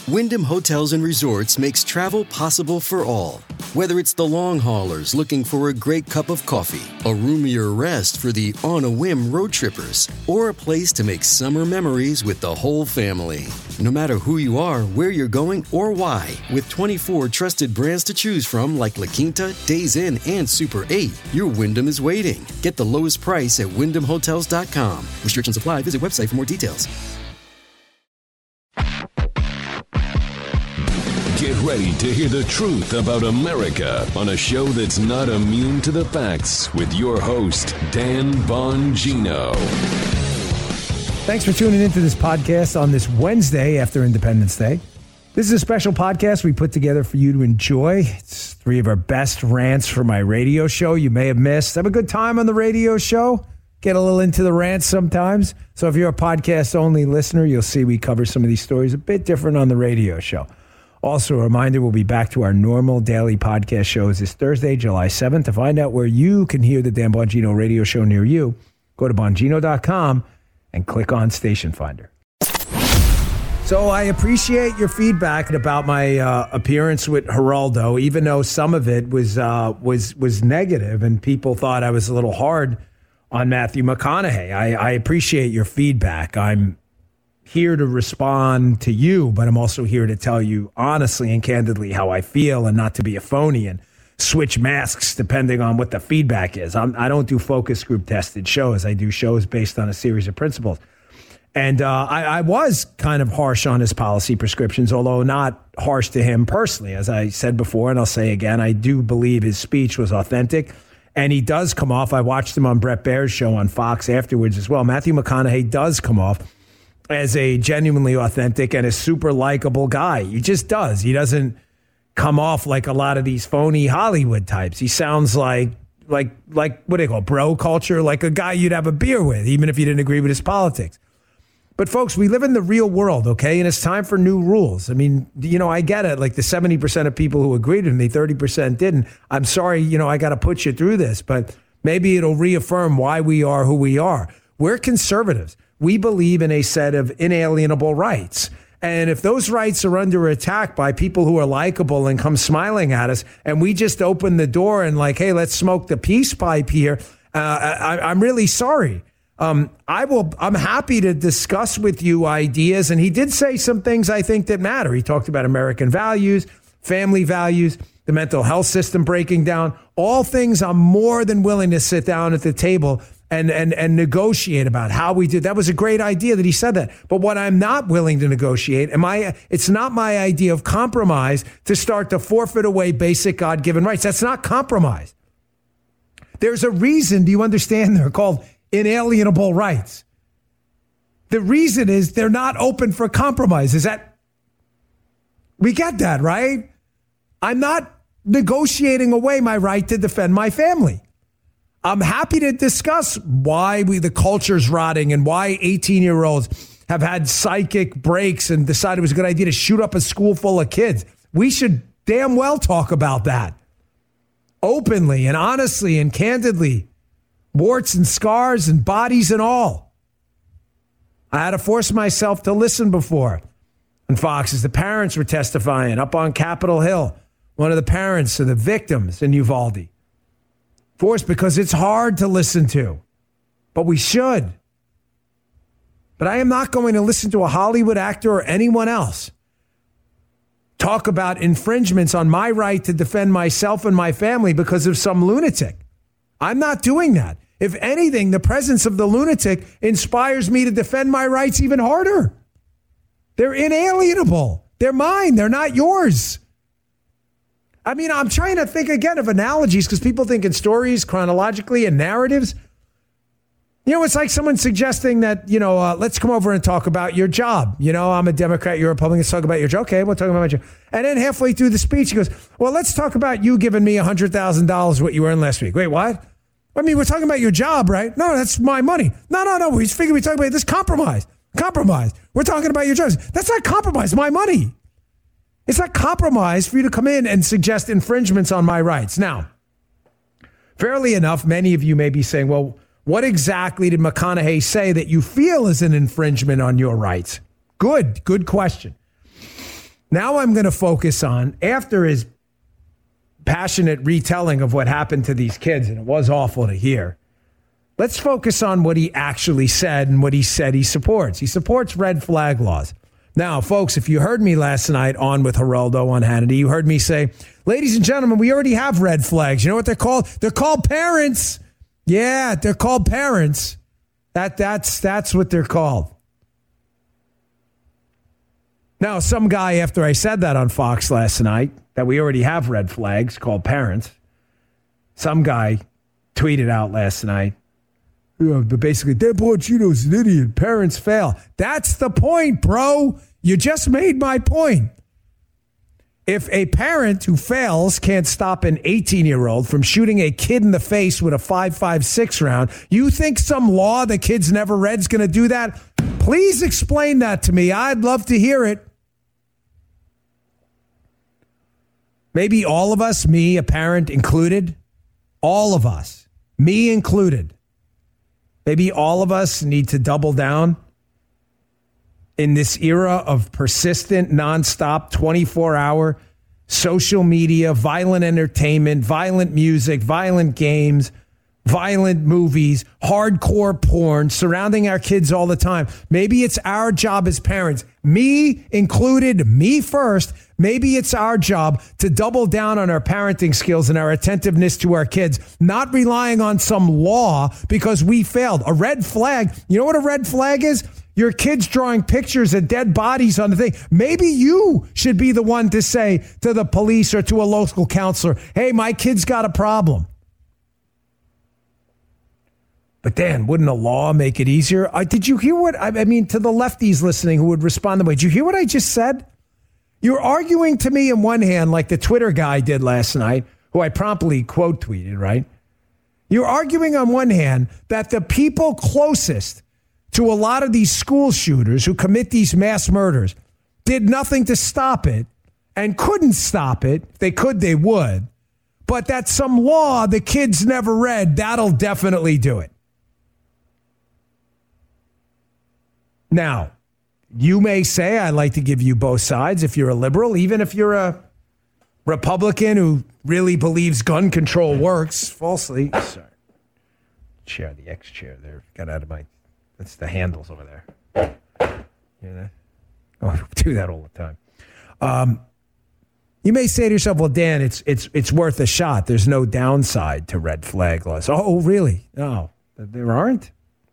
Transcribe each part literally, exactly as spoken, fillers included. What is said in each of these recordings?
Wyndham Hotels and Resorts makes travel possible for all. Whether it's the long haulers looking for a great cup of coffee, a roomier rest for the on-a-whim road trippers, or a place to make summer memories with the whole family. No matter who you are, where you're going, or why, with twenty-four trusted brands to choose from like La Quinta, Days Inn, and Super eight, your Wyndham is waiting. Get the lowest price at wyndham hotels dot com. Restrictions apply. Visit website for more details. Get ready to hear the truth about America on a show that's not immune to the facts with your host, Dan Bongino. Thanks for tuning into this podcast on this Wednesday after Independence Day. This is a special podcast we put together for you to enjoy. It's three of our best rants for my radio show you may have missed. Have a good time on the radio show. Get a little into the rants sometimes. So if you're a podcast-only listener, you'll see we cover some of these stories a bit different on the radio show. Also, a reminder, we'll be back to our normal daily podcast shows this Thursday, July seventh. To find out where you can hear the Dan Bongino radio show near you, go to bongino dot com and click on Station Finder. So I appreciate your feedback about my uh, appearance with Geraldo, even though some of it was uh, was was negative and people thought I was a little hard on Matthew McConaughey. I, I appreciate your feedback. I'm here to respond to you, but I'm also here to tell you honestly and candidly how I feel and not to be a phony and switch masks depending on what the feedback is. I'm, I don't do focus group tested shows. I do shows based on a series of principles. And uh, I, I was kind of harsh on his policy prescriptions, although not harsh to him personally. As I said before, and I'll say again, I do believe his speech was authentic. And he does come off. I watched him on Brett Baer's show on Fox afterwards as well. Matthew McConaughey does come off as a genuinely authentic and a super likable guy. He just does. He doesn't come off like a lot of these phony Hollywood types. He sounds like, like, like what do they call bro culture, like a guy you'd have a beer with, even if you didn't agree with his politics. But folks, we live in the real world, okay? And it's time for new rules. I mean, you know, I get it. Like the seventy percent of people who agreed with me, thirty percent didn't. I'm sorry, you know, I got to put you through this, but maybe it'll reaffirm why we are who we are. We're conservatives. We believe in a set of inalienable rights. And if those rights are under attack by people who are likable and come smiling at us, and we just open the door and like, hey, let's smoke the peace pipe here, uh, I, I'm really sorry. Um, I will. I'm happy to discuss with you ideas. And he did say some things I think that matter. He talked about American values, family values, the mental health system breaking down, all things I'm more than willing to sit down at the table and and and negotiate about how we did. That was a great idea that he said that. But what I'm not willing to negotiate, am I, it's not my idea of compromise to start to forfeit away basic God-given rights. That's not compromise. There's a reason, do you understand, they're called inalienable rights. The reason is they're not open for compromise. Is that, we get that, right? I'm not negotiating away my right to defend my family. I'm happy to discuss why we the culture's rotting and why eighteen-year-olds have had psychic breaks and decided it was a good idea to shoot up a school full of kids. We should damn well talk about that openly and honestly and candidly, warts and scars and bodies and all. I had to force myself to listen before. And Fox, as the parents were testifying up on Capitol Hill, one of the parents of the victims in Uvalde. Forced because it's hard to listen to, but we should. But I am not going to listen to a Hollywood actor or anyone else talk about infringements on my right to defend myself and my family because of some lunatic. I'm not doing that. If anything, the presence of the lunatic inspires me to defend my rights even harder. They're inalienable. They're mine. They're not yours. I mean, I'm trying to think again of analogies because people think in stories chronologically and narratives. You know, it's like someone suggesting that, you know, uh, let's come over and talk about your job. You know, I'm a Democrat, you're a Republican, let's talk about your job. Okay, we'll talk about my job. And then halfway through the speech, he goes, well, let's talk about you giving me one hundred thousand dollars what you earned last week. Wait, what? I mean, we're talking about your job, right? No, that's my money. No, no, no. We figured we talking about this compromise. Compromise. We're talking about your jobs. That's not compromise. My money. It's not compromise for you to come in and suggest infringements on my rights. Now, fairly enough, many of you may be saying, well, what exactly did McConaughey say that you feel is an infringement on your rights? Good, good question. Now I'm going to focus on, after his passionate retelling of what happened to these kids, and it was awful to hear, let's focus on what he actually said and what he said he supports. He supports red flag laws. Now, folks, if you heard me last night on with Geraldo on Hannity, you heard me say, ladies and gentlemen, we already have red flags. You know what they're called? They're called parents. Yeah, they're called parents. That that's that's what they're called. Now, some guy, after I said that on Fox last night, that we already have red flags called parents, some guy tweeted out last night, yeah, but basically, Dan Bongino's an idiot. Parents fail. That's the point, bro. You just made my point. If a parent who fails can't stop an eighteen-year-old from shooting a kid in the face with a five five six round, you think some law the kids never read is going to do that? Please explain that to me. I'd love to hear it. Maybe all of us, me, a parent included, all of us, me included, maybe all of us need to double down in this era of persistent, nonstop, twenty-four hour social media, violent entertainment, violent music, violent games, violent movies, hardcore porn surrounding our kids all the time. Maybe it's our job as parents, me included, me first. Maybe it's our job to double down on our parenting skills and our attentiveness to our kids, not relying on some law because we failed. A red flag, you know what a red flag is? Your kids drawing pictures of dead bodies on the thing. Maybe you should be the one to say to the police or to a local counselor, hey, my kid's got a problem. But Dan, wouldn't a law make it easier? Uh, did you hear what, I, I mean, to the lefties listening who would respond the way, did you hear what I just said? You're arguing to me in one hand like the Twitter guy did last night, who I promptly quote tweeted, right? You're arguing on one hand that the people closest to a lot of these school shooters who commit these mass murders did nothing to stop it and couldn't stop it. If they could, they would. But that some law the kids never read, that'll definitely do it. Now, you may say, I'd like to give you both sides if you're a liberal, even if you're a Republican who really believes gun control works falsely. Sorry. Chair, the X chair there. Got out of my, that's the handles over there. You know? Oh, I do that all the time. Um, you may say to yourself, well, Dan, it's it's it's worth a shot. There's no downside to red flag laws. Oh, really? No, there aren't.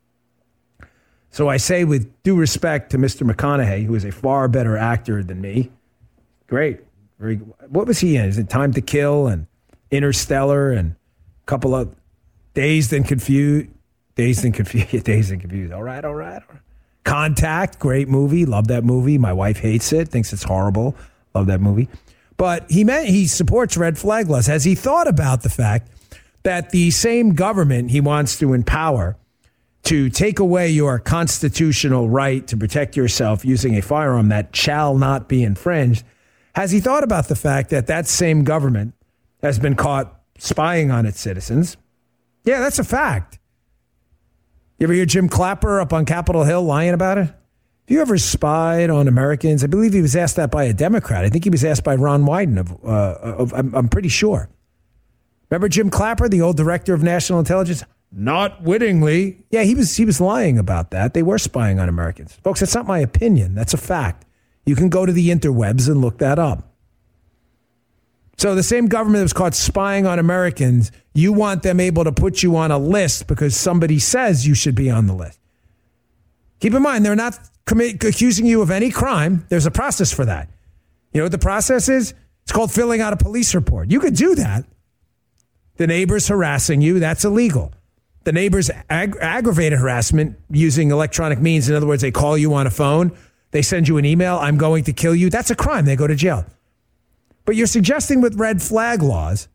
So I say with due respect to Mister McConaughey, who is a far better actor than me. Great. Very. What was he in? Is it Time to Kill and Interstellar and a couple of Dazed and Confused? Dazed and Confused. Dazed and Confused. All right, all right. Contact, great movie. Love that movie. My wife hates it, thinks it's horrible. Love that movie. But he meant he supports red flag laws. Has he thought about the fact that the same government he wants to empower to take away your constitutional right to protect yourself using a firearm that shall not be infringed, has he thought about the fact that that same government has been caught spying on its citizens? Yeah, that's a fact. You ever hear Jim Clapper up on Capitol Hill lying about it? Have you ever spied on Americans? I believe he was asked that by a Democrat. I think he was asked by Ron Wyden. Of, uh, of I'm, I'm pretty sure. Remember Jim Clapper, the old director of national intelligence? Not wittingly. Yeah, he was he was lying about that. They were spying on Americans. Folks, that's not my opinion. That's a fact. You can go to the interwebs and look that up. So the same government that was caught spying on Americans, you want them able to put you on a list because somebody says you should be on the list. Keep in mind, they're not commit, accusing you of any crime. There's a process for that. You know what the process is? It's called filling out a police report. You could do that. The neighbor's harassing you. That's illegal. The neighbor's ag- aggravated harassment using electronic means. In other words, they call you on a phone. They send you an email. I'm going to kill you. That's a crime. They go to jail. But you're suggesting with red flag laws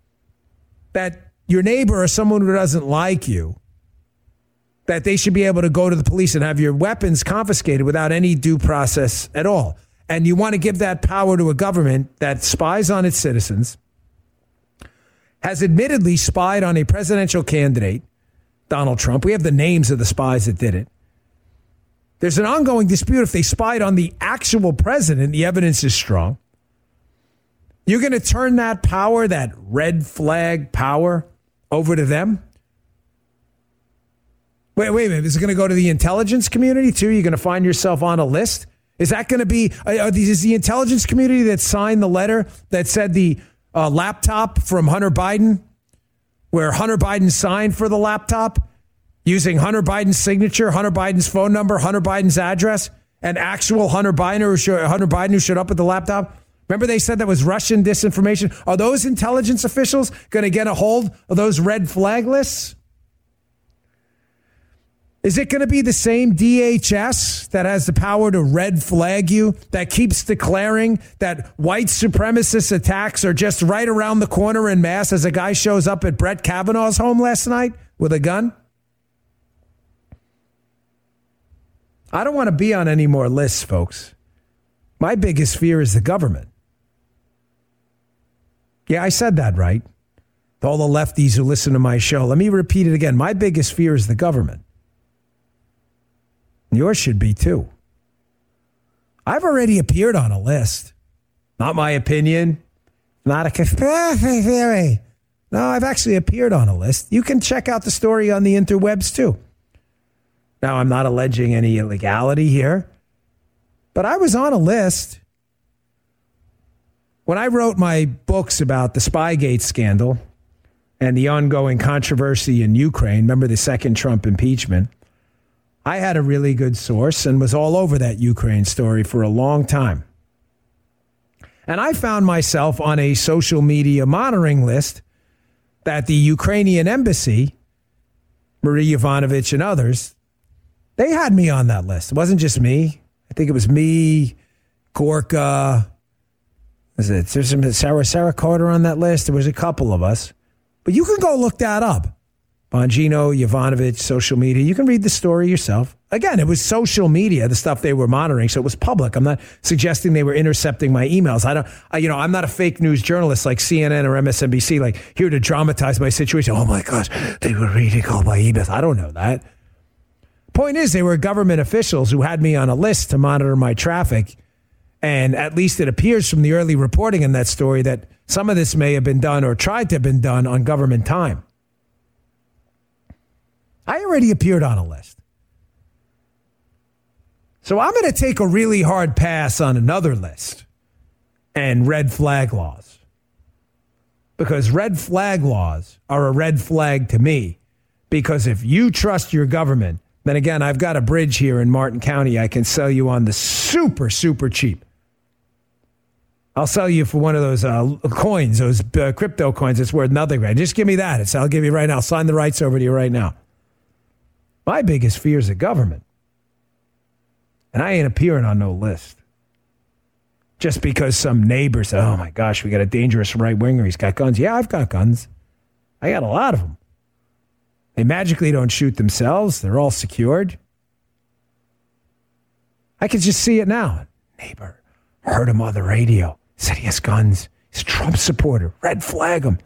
that your neighbor or someone who doesn't like you, that they should be able to go to the police and have your weapons confiscated without any due process at all. And you want to give that power to a government that spies on its citizens, has admittedly spied on a presidential candidate, Donald Trump. We have the names of the spies that did it. There's an ongoing dispute if they spied on the actual president. The evidence is strong. You're going to turn that power, that red flag power, over to them? Wait, wait a minute. Is it going to go to the intelligence community too? You're going to find yourself on a list? Is that going to be, uh, is the intelligence community that signed the letter that said the uh, laptop from Hunter Biden, where Hunter Biden signed for the laptop, using Hunter Biden's signature, Hunter Biden's phone number, Hunter Biden's address, and actual Hunter Biden who showed, Hunter Biden who showed up at the laptop? Remember they said that was Russian disinformation? Are those intelligence officials going to get a hold of those red flag lists? Is it going to be the same D H S that has the power to red flag you, that keeps declaring that white supremacist attacks are just right around the corner en masse as a guy shows up at Brett Kavanaugh's home last night with a gun? I don't want to be on any more lists, folks. My biggest fear is the government. Yeah, I said that right. To all the lefties who listen to my show, let me repeat it again. My biggest fear is the government. Yours should be too. I've already appeared on a list. Not my opinion. Not a conspiracy theory. No, I've actually appeared on a list. You can check out the story on the interwebs too. Now, I'm not alleging any illegality here, but I was on a list. When I wrote my books about the Spygate scandal and the ongoing controversy in Ukraine, remember the second Trump impeachment, I had a really good source and was all over that Ukraine story for a long time. And I found myself on a social media monitoring list that the Ukrainian embassy, Marie Yovanovitch and others, they had me on that list. It wasn't just me. I think it was me, Gorka. Is it? There's some Sarah, Sarah Carter on that list. There was a couple of us. But you can go look that up. Bongino, Yovanovitch, social media. You can read the story yourself. Again, it was social media, the stuff they were monitoring, so it was public. I'm not suggesting they were intercepting my emails. I don't, I, you know, I'm not a fake news journalist like C N N or M S N B C, like here to dramatize my situation. Oh my gosh, they were reading all my emails. I don't know that. Point is, they were government officials who had me on a list to monitor my traffic. And at least it appears from the early reporting in that story that some of this may have been done or tried to have been done on government time. I already appeared on a list. So I'm going to take a really hard pass on another list and red flag laws. Because red flag laws are a red flag to me. Because if you trust your government, then again, I've got a bridge here in Martin County I can sell you on the super, super cheap. I'll sell you for one of those uh, coins, those uh, crypto coins. It's worth nothing, right? Just give me that. It's, I'll give you right now. I'll sign the rights over to you right now. My biggest fear is the government. And I ain't appearing on no list. Just because some neighbor said, oh my gosh, we got a dangerous right-winger. He's got guns. Yeah, I've got guns. I got a lot of them. They magically don't shoot themselves. They're all secured. I can just see it now. Neighbor heard him on the radio. Said he has guns. He's a Trump supporter. Red flag him.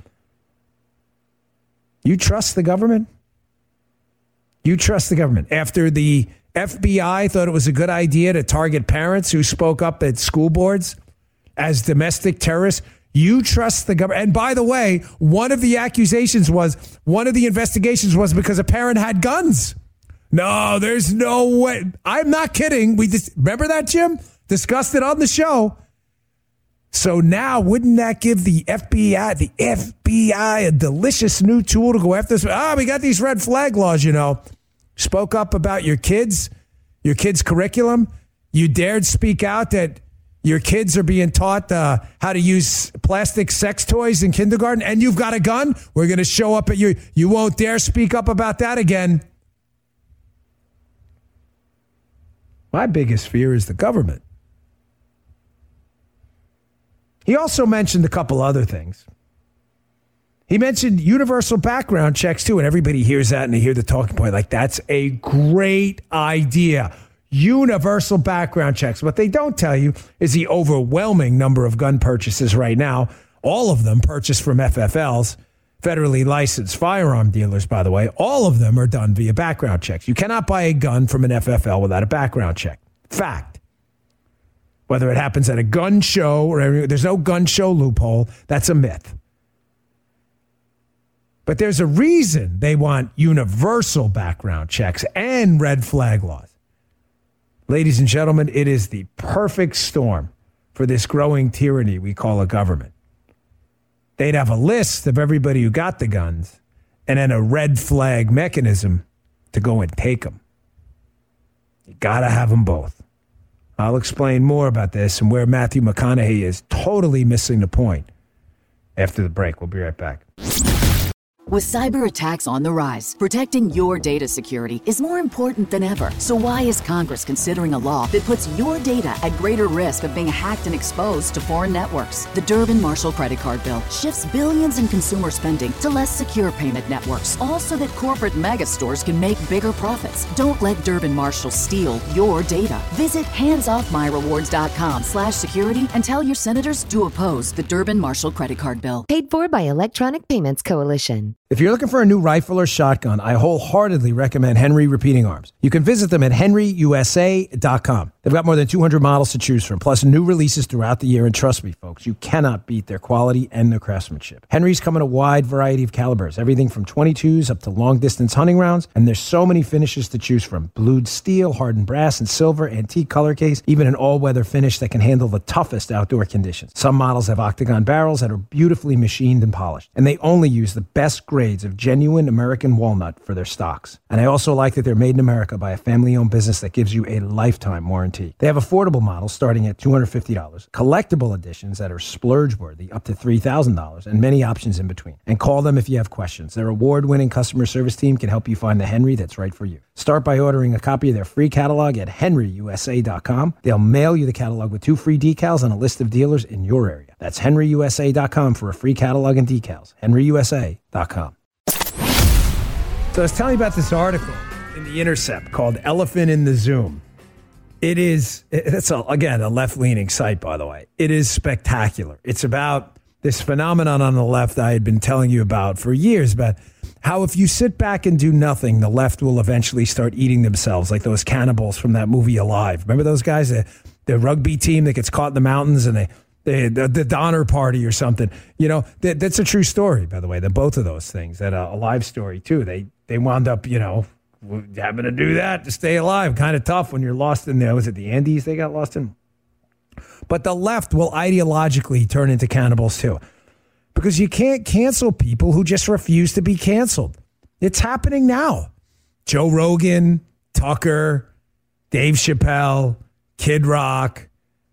You trust the government? You trust the government. After the F B I thought it was a good idea to target parents who spoke up at school boards as domestic terrorists, you trust the government. And by the way, one of the accusations was, one of the investigations was because a parent had guns. No, there's no way. I'm not kidding. We just, remember that, Jim? Discussed it on the show. So now, wouldn't that give the F B I, the F B I, a delicious new tool to go after this? Ah, we got these red flag laws, you know. Spoke up about your kids, your kids' curriculum. You dared speak out that your kids are being taught uh, how to use plastic sex toys in kindergarten, and you've got a gun? We're going to show up at you. You won't dare speak up about that again. My biggest fear is the government. He also mentioned a couple other things. He mentioned universal background checks, too, and everybody hears that and they hear the talking point like, that's a great idea. Universal background checks. What they don't tell you is the overwhelming number of gun purchases right now, all of them purchased from F F Ls, federally licensed firearm dealers, by the way, all of them are done via background checks. You cannot buy a gun from an F F L without a background check. Fact. Whether it happens at a gun show or there's no gun show loophole, that's a myth. But there's a reason they want universal background checks and red flag laws. Ladies and gentlemen, it is the perfect storm for this growing tyranny we call a government. They'd have a list of everybody who got the guns and then a red flag mechanism to go and take them. You got to have them both. I'll explain more about this and where Matthew McConaughey is totally missing the point after the break. We'll be right back. With cyber attacks on the rise, protecting your data security is more important than ever. So why is Congress considering a law that puts your data at greater risk of being hacked and exposed to foreign networks? The Durbin-Marshall credit card bill shifts billions in consumer spending to less secure payment networks, all so that corporate mega stores can make bigger profits. Don't let Durbin-Marshall steal your data. Visit handsoffmyrewards.com slash security and tell your senators to oppose the Durbin-Marshall credit card bill. Paid for by Electronic Payments Coalition. If you're looking for a new rifle or shotgun, I wholeheartedly recommend Henry Repeating Arms. You can visit them at henry u s a dot com. They've got more than two hundred models to choose from, plus new releases throughout the year. And trust me, folks, you cannot beat their quality and their craftsmanship. Henry's come in a wide variety of calibers, everything from twenty-twos up to long-distance hunting rounds. And there's so many finishes to choose from. Blued steel, hardened brass, and silver, antique color case, even an all-weather finish that can handle the toughest outdoor conditions. Some models have octagon barrels that are beautifully machined and polished. And they only use the best grades of genuine American walnut for their stocks. And I also like that they're made in America by a family-owned business that gives you a lifetime warranty. They have affordable models starting at two hundred fifty dollars, collectible editions that are splurge-worthy up to three thousand dollars, and many options in between. And call them if you have questions. Their award-winning customer service team can help you find the Henry that's right for you. Start by ordering a copy of their free catalog at henry u s a dot com. They'll mail you the catalog with two free decals and a list of dealers in your area. That's henry u s a dot com for a free catalog and decals. henry u s a dot com. So I was telling you about this article in The Intercept called Elephant in the Zoom. It is, it's a, again, a left-leaning site, by the way. It is spectacular. It's about this phenomenon on the left I had been telling you about for years, about how if you sit back and do nothing, the left will eventually start eating themselves like those cannibals from that movie Alive. Remember those guys, the, the rugby team that gets caught in the mountains and they, they the, the Donner Party or something? You know, that, that's a true story, by the way, that both of those things, that uh, Alive story too. They they wound up, you know, having to do that to stay alive. Kind of tough when you're lost in there. Was it the Andes they got lost in? But the left will ideologically turn into cannibals too. Because you can't cancel people who just refuse to be canceled. It's happening now. Joe Rogan, Tucker, Dave Chappelle, Kid Rock,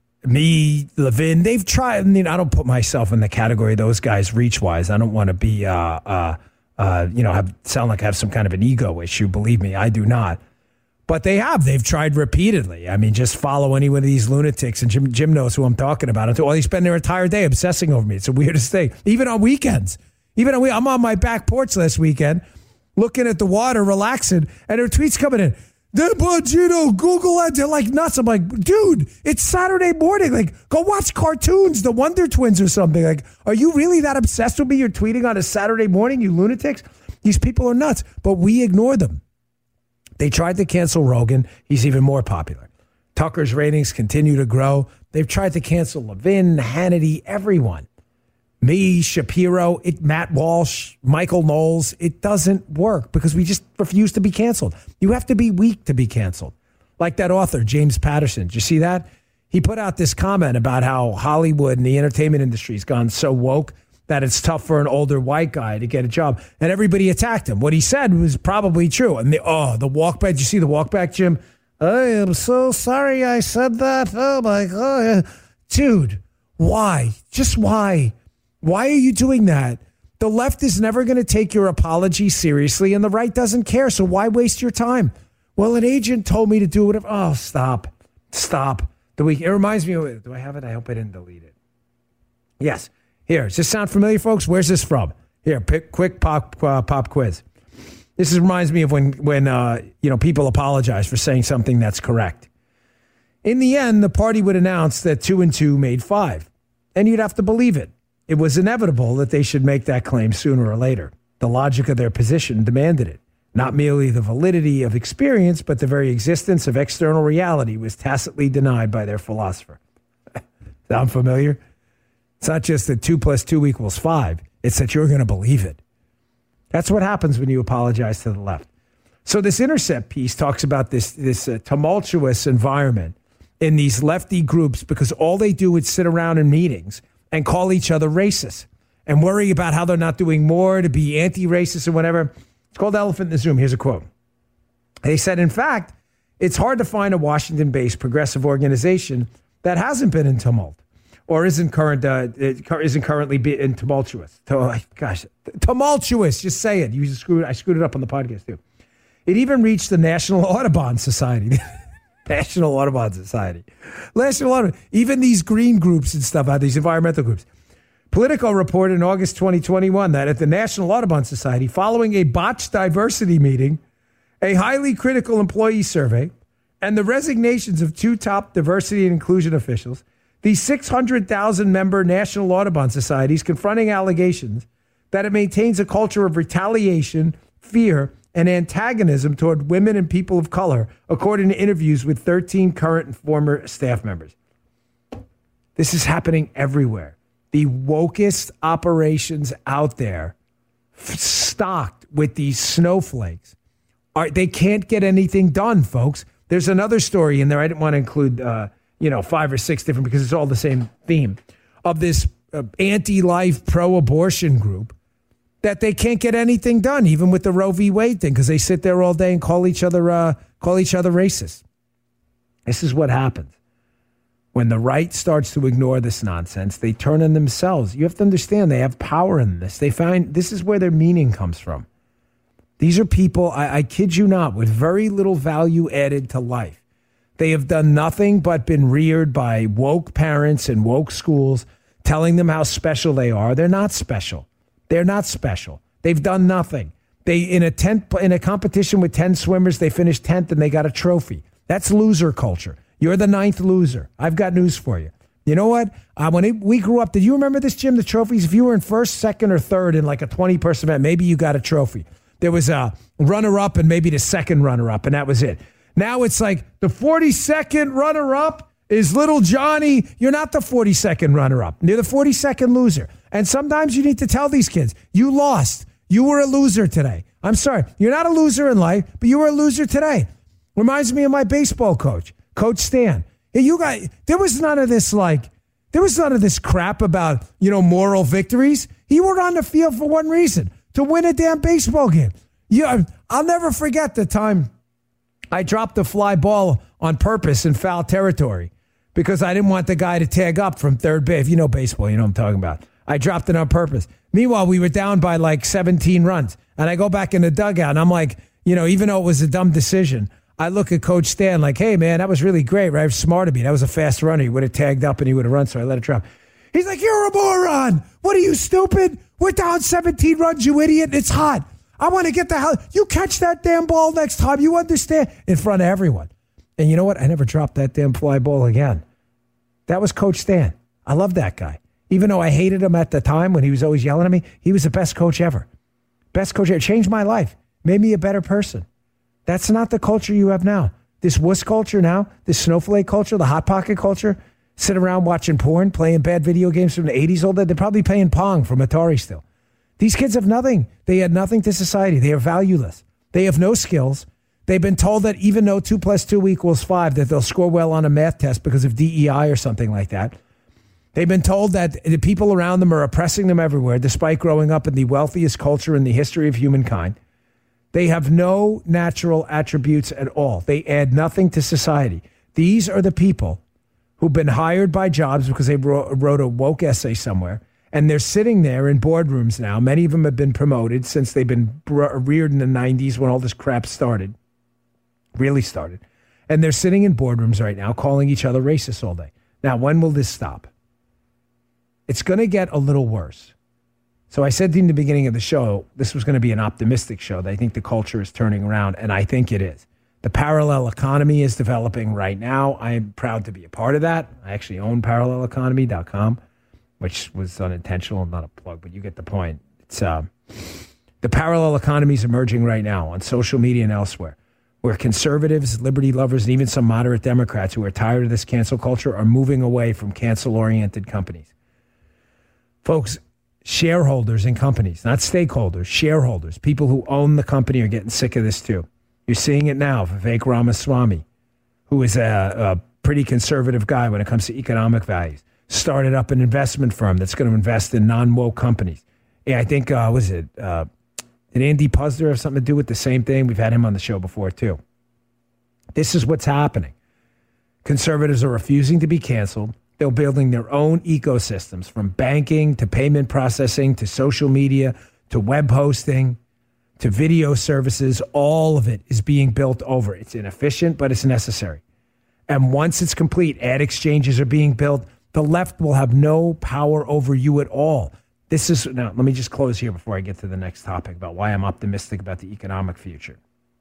me, Levin. They've tried. I mean, I don't put myself in the category of those guys reach-wise. I don't want to be, uh, uh, uh, you know, have sound like I have some kind of an ego issue. Believe me, I do not. But they have. They've tried repeatedly. I mean, just follow any one of these lunatics, and Jim, Jim knows who I'm talking about. Until, well, they spend their entire day obsessing over me. It's the weirdest thing. Even on weekends. Even on, I'm on my back porch last weekend, looking at the water, relaxing, and their tweets coming in. Then, but, you know, Google it. They're like nuts. I'm like, dude, it's Saturday morning. Like, go watch cartoons, the Wonder Twins or something. Like, are you really that obsessed with me? You're tweeting on a Saturday morning, you lunatics? These people are nuts. But we ignore them. They tried to cancel Rogan. He's even more popular. Tucker's ratings continue to grow. They've tried to cancel Levin, Hannity, everyone. Me, Shapiro, it, Matt Walsh, Michael Knowles. It doesn't work because we just refuse to be canceled. You have to be weak to be canceled. Like that author, James Patterson. Did you see that? He put out this comment about how Hollywood and the entertainment industry has gone so woke that it's tough for an older white guy to get a job. And everybody attacked him. What he said was probably true. And the, oh, the walk back. Did you see the walk back, Jim? I am so sorry I said that. Oh, my God. Dude, why? Just why? Why are you doing that? The left is never going to take your apology seriously, and the right doesn't care. So why waste your time? Well, an agent told me to do whatever. Oh, stop. Stop. The week. It reminds me of, do I have it? I hope I didn't delete it. Yes. Here, does this sound familiar, folks? Where's this from? Here, pick, quick pop uh, pop quiz. This is, reminds me of when when uh, you know people apologize for saying something that's correct. In the end, the party would announce that two and two made five, and you'd have to believe it. it was inevitable that they should make that claim sooner or later. The logic of their position demanded it. Not merely the validity of experience, but the very existence of external reality was tacitly denied by their philosopher. Sound familiar? It's not just that two plus two equals five. It's that you're going to believe it. That's what happens when you apologize to the left. So this Intercept piece talks about this, this uh, tumultuous environment in these lefty groups because all they do is sit around in meetings and call each other racist and worry about how they're not doing more to be anti-racist or whatever. It's called Elephant in the Room. Here's a quote. They said, in fact, it's hard to find a Washington-based progressive organization that hasn't been in tumult or isn't current uh, isn't currently be in tumultuous. Gosh, tumultuous. Just say it. You just screwed. I screwed it up on the podcast too. It even reached the National Audubon Society. National Audubon Society. National Audubon. Even these green groups and stuff out, these environmental groups. Politico reported in August twenty twenty-one that at the National Audubon Society, following a botched diversity meeting, a highly critical employee survey, and the resignations of two top diversity and inclusion officials, the six hundred thousand member National Audubon Society is confronting allegations that it maintains a culture of retaliation, fear, and antagonism toward women and people of color, according to interviews with thirteen current and former staff members. This is happening everywhere. The wokest operations out there, f- stocked with these snowflakes, are they can't get anything done, folks. There's another story in there. I didn't want to include, uh, you know, five or six different because it's all the same theme of this uh, anti-life, pro-abortion group that they can't get anything done, even with the Roe v. Wade thing, because they sit there all day and call each other, uh, call each other racist. This is what happens. When the right starts to ignore this nonsense, they turn on themselves. You have to understand they have power in this. They find this is where their meaning comes from. These are people, I, I kid you not, with very little value added to life. They have done nothing but been reared by woke parents and woke schools telling them how special they are. They're not special. They're not special. They've done nothing. They in a tent, in a competition with ten swimmers, they finished tenth and they got a trophy. That's loser culture. You're the ninth loser. I've got news for you. You know what? Uh, when it, we grew up, did you remember this, Jim? The trophies? If you were in first, second, or third in like a twenty-person event, maybe you got a trophy. There was a runner-up and maybe the second runner-up, and that was it. Now it's like the forty-second runner-up is little Johnny. You're not the forty-second runner-up. You're the forty-second loser. And sometimes you need to tell these kids, you lost. You were a loser today. I'm sorry. You're not a loser in life, but you were a loser today. Reminds me of my baseball coach. Coach Stan, hey, you guys, there was none of this like, there was none of this crap about, you know, moral victories. He were on the field for one reason, to win a damn baseball game. Yeah, I'll never forget the time I dropped a fly ball on purpose in foul territory because I didn't want the guy to tag up from third base. If you know baseball, you know what I'm talking about. I dropped it on purpose. Meanwhile, we were down by like seventeen runs, and I go back in the dugout, and I'm like, you know, even though it was a dumb decision, I look at Coach Stan like, hey, man, that was really great, right? Smart of me. That was a fast runner. He would have tagged up and he would have run, so I let it drop. He's like, you're a moron. What are you, stupid? We're down seventeen runs, you idiot. It's hot. I want to get the hell. You catch that damn ball next time. You understand? In front of everyone. And you know what? I never dropped that damn fly ball again. That was Coach Stan. I love that guy. Even though I hated him at the time when he was always yelling at me, he was the best coach ever. Best coach ever. Changed my life. Made me a better person. That's not the culture you have now. This wuss culture now, this snowflake culture, the hot pocket culture, sit around watching porn, playing bad video games from the eighties all day. They're probably playing Pong from Atari still. These kids have nothing. They add nothing to society. They are valueless. They have no skills. They've been told that even though two plus two equals five, that they'll score well on a math test because of D E I or something like that. They've been told that the people around them are oppressing them everywhere, despite growing up in the wealthiest culture in the history of humankind. They have no natural attributes at all. They add nothing to society. These are the people who've been hired by jobs because they wrote, wrote a woke essay somewhere, and they're sitting there in boardrooms now. Many of them have been promoted since they've been reared in the nineties when all this crap started, really started. And they're sitting in boardrooms right now calling each other racist all day. Now, when will this stop? It's going to get a little worse. So I said in the beginning of the show, this was going to be an optimistic show. That I think the culture is turning around, and I think it is. The parallel economy is developing right now. I'm proud to be a part of that. I actually own parallel economy dot com. which was unintentional, not a plug, but you get the point. It's uh, the parallel economies emerging right now on social media and elsewhere, where conservatives, liberty lovers, and even some moderate Democrats who are tired of this cancel culture are moving away from cancel-oriented companies. Folks, shareholders in companies, not stakeholders, shareholders, people who own the company are getting sick of this too. You're seeing it now. Vivek Ramaswamy, who is a, a pretty conservative guy when it comes to economic values, started up an investment firm that's going to invest in non-woke companies. Yeah, I think, uh, was it, uh, did Andy Puzder have something to do with the same thing? We've had him on the show before, too. This is what's happening. Conservatives are refusing to be canceled. They're building their own ecosystems, from banking to payment processing to social media to web hosting to video services. All of it is being built over. It's inefficient, but it's necessary. And once it's complete, ad exchanges are being built. The left will have no power over you at all. This is, now, let me just close here before I get to the next topic about why I'm optimistic about the economic future.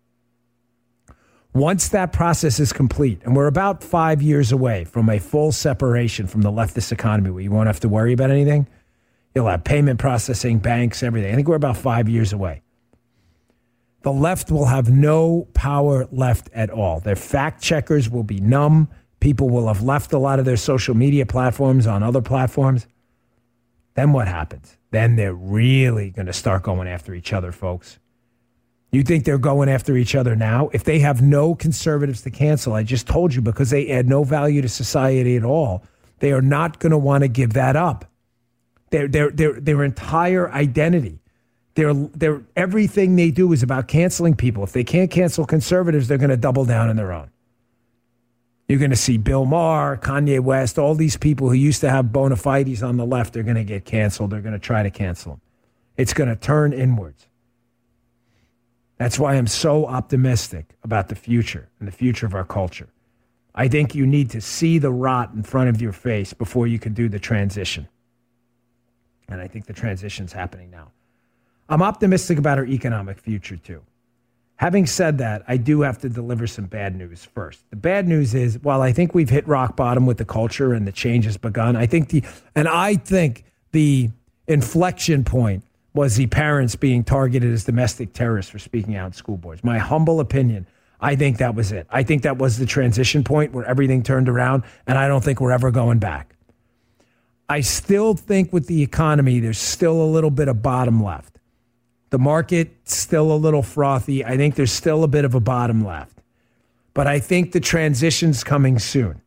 Once that process is complete, and we're about five years away from a full separation from the leftist economy where you won't have to worry about anything, you'll have payment processing, banks, everything. I think we're about five years away. The left will have no power left at all. Their fact checkers will be numb. People will have left a lot of their social media platforms on other platforms. Then what happens? Then they're really going to start going after each other, folks. You think they're going after each other now? If they have no conservatives to cancel, I just told you, because they add no value to society at all, they are not going to want to give that up. Their, their, their, their entire identity, their, their, everything they do is about canceling people. If they can't cancel conservatives, they're going to double down on their own. You're going to see Bill Maher, Kanye West, all these people who used to have bona fides on the left, they're going to get canceled. They're going to try to cancel them. It's going to turn inwards. That's why I'm so optimistic about the future and the future of our culture. I think you need to see the rot in front of your face before you can do the transition. And I think the transition's happening now. I'm optimistic about our economic future, too. Having said that, I do have to deliver some bad news first. The bad news is, while I think we've hit rock bottom with the culture and the change has begun, I think the, and I think the inflection point was the parents being targeted as domestic terrorists for speaking out in school boards. My humble opinion, I think that was it. I think that was the transition point where everything turned around, and I don't think we're ever going back. I still think with the economy, there's still a little bit of bottom left. The market's still a little frothy. I think there's still a bit of a bottom left. But I think the transition's coming soon.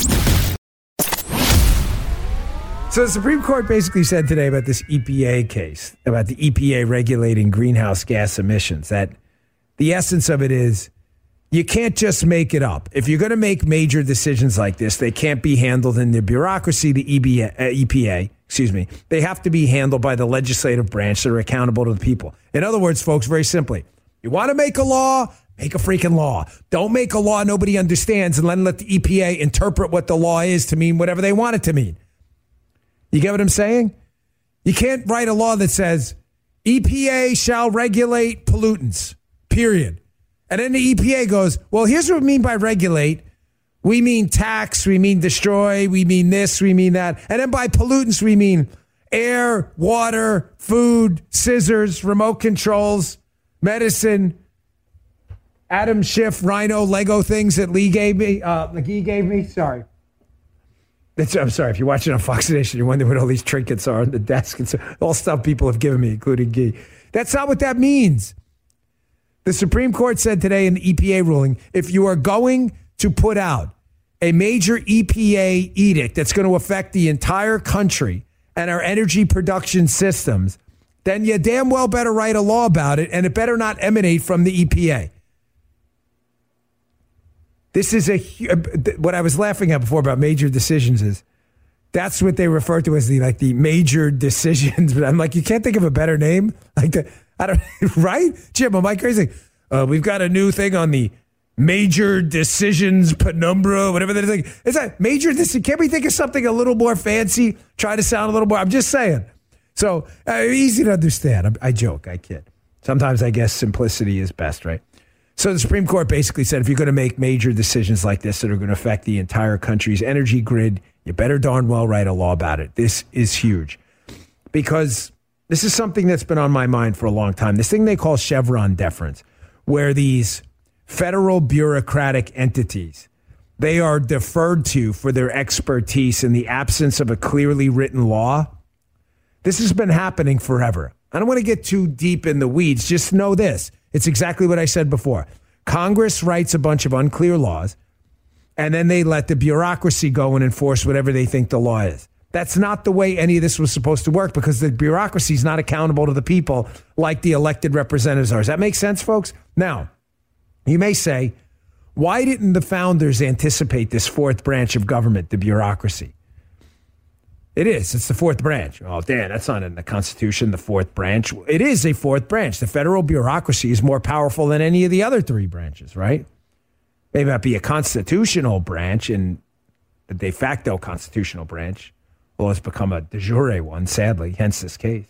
So the Supreme Court basically said today about this E P A case, about the E P A regulating greenhouse gas emissions, that the essence of it is you can't just make it up. If you're going to make major decisions like this, they can't be handled in the bureaucracy, the E P A, excuse me. They have to be handled by the legislative branch that are accountable to the people. In other words, folks, very simply, you want to make a law, make a freaking law. Don't make a law nobody understands and then let the E P A interpret what the law is to mean whatever they want it to mean. You get what I'm saying? You can't write a law that says E P A shall regulate pollutants, period. And then the E P A goes, well, here's what we mean by regulate. We mean tax, we mean destroy, we mean this, we mean that. And then by pollutants, we mean air, water, food, scissors, remote controls, medicine, Adam Schiff, Rhino, Lego things that Lee gave me, uh, McGee gave me. Sorry. It's, I'm sorry, if you're watching on Fox Nation, you wonder what all these trinkets are on the desk. It's all stuff people have given me, including Gee. That's not what that means. The Supreme Court said today in the E P A ruling, if you are going to put out a major E P A edict that's going to affect the entire country and our energy production systems, then you damn well better write a law about it, and it better not emanate from the E P A. This is a, what I was laughing at before about major decisions is that's what they refer to as the, like the major decisions. But I'm like, you can't think of a better name? Like the, I don't, right? Jim, am I crazy? Uh, we've got a new thing on the major decisions penumbra, whatever that is. Is that major decision? Can't we think of something a little more fancy? Try to sound a little more, I'm just saying. So uh, easy to understand. I, I joke, I kid. Sometimes I guess simplicity is best, right? So the Supreme Court basically said if you're going to make major decisions like this that are going to affect the entire country's energy grid, you better darn well write a law about it. This is huge because this is something that's been on my mind for a long time. This thing they call Chevron deference, where these federal bureaucratic entities, they are deferred to for their expertise in the absence of a clearly written law. This has been happening forever. I don't want to get too deep in the weeds. Just know this. It's exactly what I said before. Congress writes a bunch of unclear laws, and then they let the bureaucracy go and enforce whatever they think the law is. That's not the way any of this was supposed to work because the bureaucracy is not accountable to the people like the elected representatives are. Does that make sense, folks? Now, you may say, why didn't the founders anticipate this fourth branch of government, the bureaucracy? It is. It's the fourth branch. Oh, Dan, that's not in the Constitution, the fourth branch. It is a fourth branch. The federal bureaucracy is more powerful than any of the other three branches, right? Maybe not be a constitutional branch and the de facto constitutional branch. Well, it's become a de jure one, sadly, hence this case.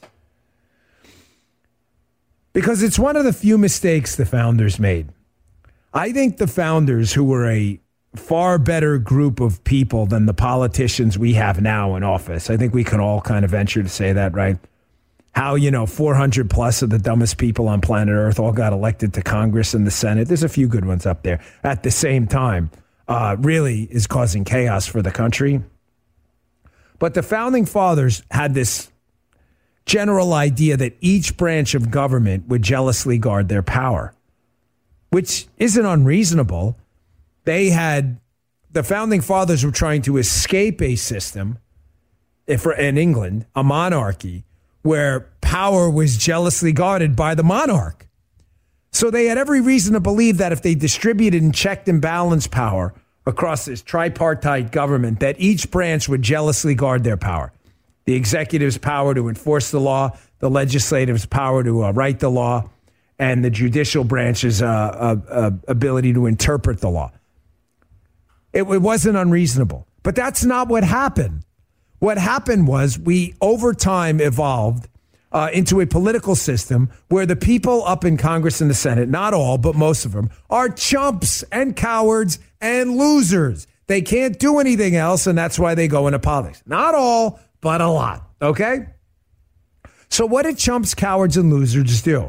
Because it's one of the few mistakes the founders made. I think the founders, who were a far better group of people than the politicians we have now in office. I think we can all kind of venture to say that, right? How, you know, four hundred plus of the dumbest people on planet Earth all got elected to Congress and the Senate. There's a few good ones up there. At the same time, uh, really is causing chaos for the country. But the founding fathers had this general idea that each branch of government would jealously guard their power, which isn't unreasonable. They had, the founding fathers were trying to escape a system if in England, a monarchy, where power was jealously guarded by the monarch. So they had every reason to believe that if they distributed and checked and balanced power across this tripartite government, that each branch would jealously guard their power. The executive's power to enforce the law, the legislative's power to uh, write the law, and the judicial branch's uh, uh, uh, ability to interpret the law. It, it wasn't unreasonable. But that's not what happened. What happened was we, over time, evolved uh, into a political system where the people up in Congress and the Senate, not all, but most of them, are chumps and cowards and losers. They can't do anything else, and that's why they go into politics. Not all, but a lot, okay? So what did chumps, cowards, and losers do?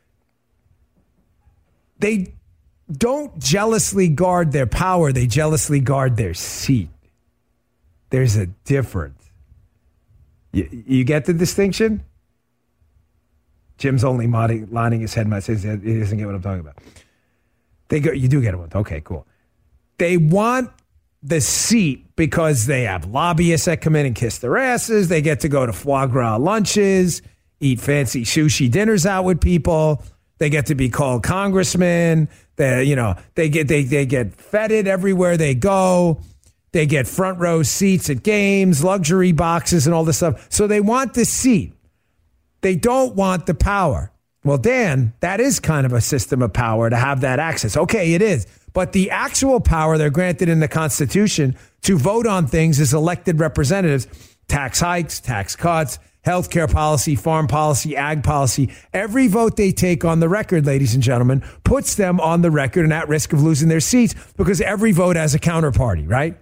They don't jealously guard their power. They jealously guard their seat. There's a difference. You, you get the distinction? Jim's only nodding, nodding his head. Says he doesn't get what I'm talking about. They go, you do get it. Okay, cool. They want the seat because they have lobbyists that come in and kiss their asses. They get to go to foie gras lunches, eat fancy sushi dinners out with people. They get to be called congressmen. They, you know, they get they they get feted everywhere they go. They get front row seats at games, luxury boxes, and all this stuff. So they want the seat. They don't want the power. Well, Dan, that is kind of a system of power to have that access. Okay, it is. But the actual power they're granted in the Constitution to vote on things as elected representatives, tax hikes, tax cuts, healthcare policy, farm policy, ag policy, every vote they take on the record, ladies and gentlemen, puts them on the record and at risk of losing their seats because every vote has a counterparty, right?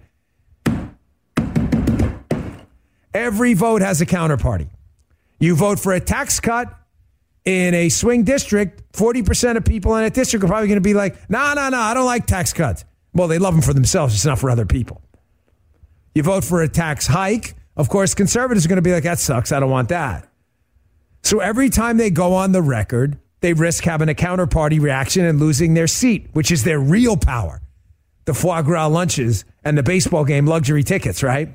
Every vote has a counterparty. You vote for a tax cut in a swing district, forty percent of people in that district are probably going to be like, no, no, no, I don't like tax cuts. Well, they love them for themselves, it's not for other people. You vote for a tax hike, of course, conservatives are going to be like, that sucks, I don't want that. So every time they go on the record, they risk having a counterparty reaction and losing their seat, which is their real power. The foie gras lunches and the baseball game luxury tickets, right?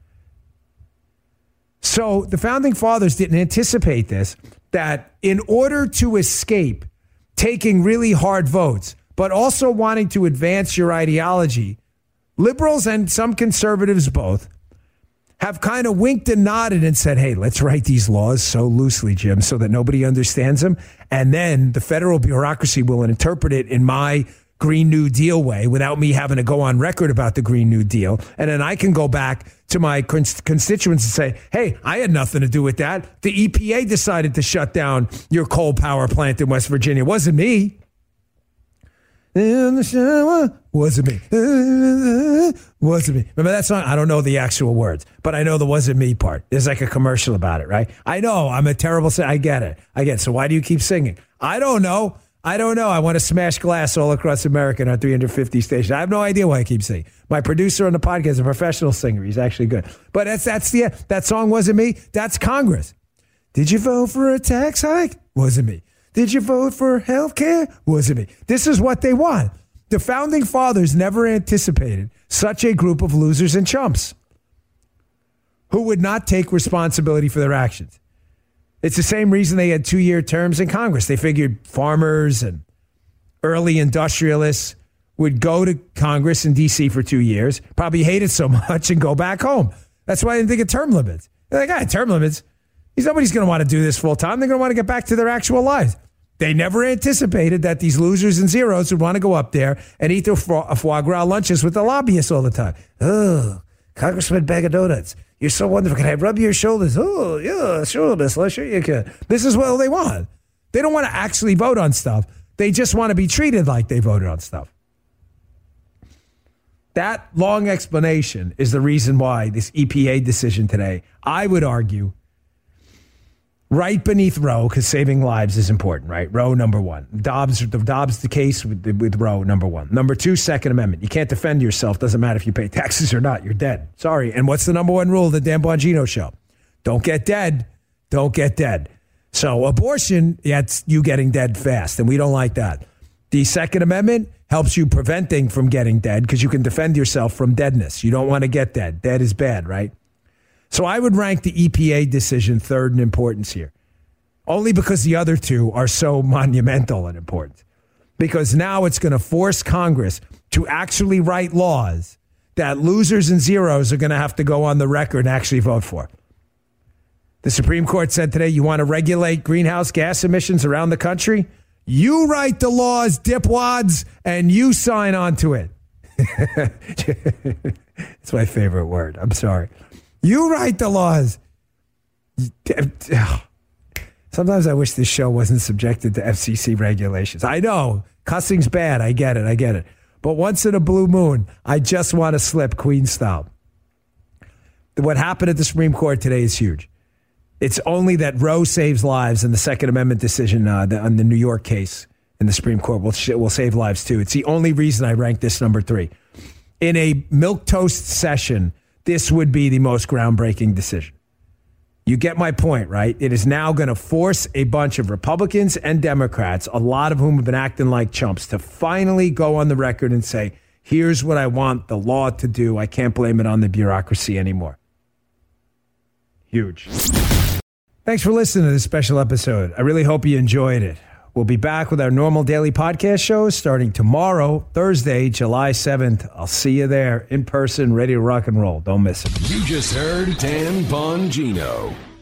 So the founding fathers didn't anticipate this, that in order to escape taking really hard votes, but also wanting to advance your ideology, liberals and some conservatives both have kind of winked and nodded and said, hey, let's write these laws so loosely, Jim, so that nobody understands them. And then the federal bureaucracy will interpret it in my Green New Deal way without me having to go on record about the Green New Deal. And then I can go back to my constituents and say, hey, I had nothing to do with that. The E P A decided to shut down your coal power plant in West Virginia. It wasn't me. in the shower. Wasn't me. Wasn't me. Remember that song? I don't know the actual words, but I know the wasn't me part. There's like a commercial about it, right? I know. I'm a terrible singer. I get it. I get it. So why do you keep singing? I don't know. I don't know. I want to smash glass all across America on our three hundred fifty stations. I have no idea why I keep singing. My producer on the podcast is a professional singer. He's actually good. But that's that's the that song wasn't me. That's Congress. Did you vote for a tax hike? Wasn't me. Did you vote for health care? Wasn't me. This is what they want. The founding fathers never anticipated such a group of losers and chumps who would not take responsibility for their actions. It's the same reason they had two-year terms in Congress. They figured farmers and early industrialists would go to Congress in D C for two years, probably hate it so much, and go back home. That's why I didn't think of term limits. They're like, ah, term limits. Nobody's going to want to do this full time. They're going to want to get back to their actual lives. They never anticipated that these losers and zeros would want to go up there and eat their foie, foie gras lunches with the lobbyists all the time. Oh, Congressman Bag of Donuts, you're so wonderful. Can I rub your shoulders? Oh, yeah, sure, miss. Let's sure you can. This is what they want. They don't want to actually vote on stuff. They just want to be treated like they voted on stuff. That long explanation is the reason why this E P A decision today, I would argue, right beneath Roe, because saving lives is important, right? Roe, number one. Dobbs, the Dobbs, the case with, with Roe, number one. Number two, Second Amendment. You can't defend yourself. Doesn't matter if you pay taxes or not. You're dead. Sorry. And what's the number one rule of the Dan Bongino show? Don't get dead. Don't get dead. So abortion, that's you getting dead fast, and we don't like that. The Second Amendment helps you preventing from getting dead because you can defend yourself from deadness. You don't want to get dead. Dead is bad, right? So I would rank the E P A decision third in importance here, only because the other two are so monumental and important. Because now it's going to force Congress to actually write laws that losers and zeros are going to have to go on the record and actually vote for. The Supreme Court said today, you want to regulate greenhouse gas emissions around the country? You write the laws, dipwads, and you sign on to it. It's my favorite word. I'm sorry. You write the laws. Sometimes I wish this show wasn't subjected to F C C regulations. I know, cussing's bad. I get it. I get it. But once in a blue moon, I just want to slip Queen style. What happened at the Supreme Court today is huge. It's only that Roe saves lives and the Second Amendment decision uh, the, on the New York case in the Supreme Court will, sh- will save lives too. It's the only reason I rank this number three. In a milquetoast session, this would be the most groundbreaking decision. You get my point, right? It is now going to force a bunch of Republicans and Democrats, a lot of whom have been acting like chumps, to finally go on the record and say, here's what I want the law to do. I can't blame it on the bureaucracy anymore. Huge. Thanks for listening to this special episode. I really hope you enjoyed it. We'll be back with our normal daily podcast shows starting tomorrow, Thursday, July seventh. I'll see you there in person, ready to rock and roll. Don't miss it. You just heard Dan Bongino.